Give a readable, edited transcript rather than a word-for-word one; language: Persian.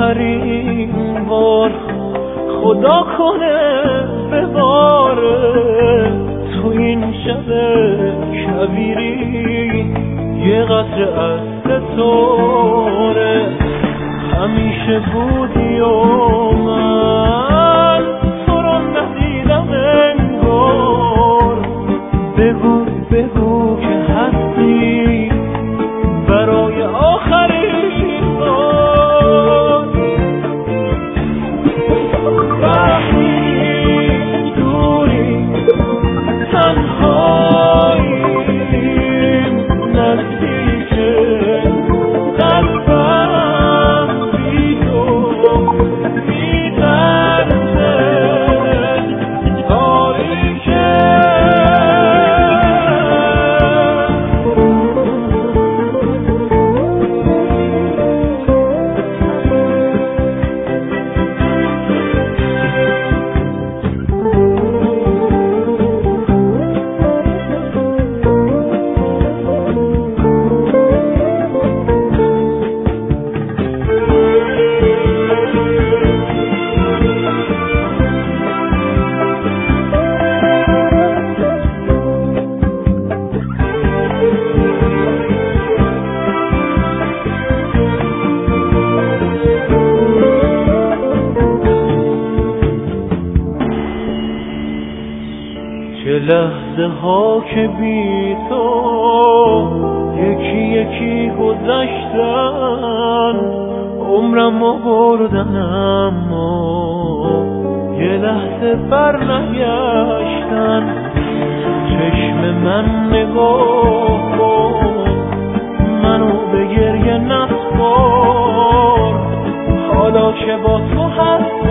آخرین بار خدا کنه بباره تو این شب کبیری یه قطره از ستاره همیشه بودی و من تو رو ندیدم انگار بگو بگو که هستی برای آخرین بار وقتی دوری تنهاییم نزدیکه قلبم بی تو می‌لرزه تاریکه چه لحظه ها که بی تو یکی یکی گذشتن عمرمو بردن اما یه لحظه بر نگشتن چشم من نگاه کن منو به گریه نسپار حالا که با تو هست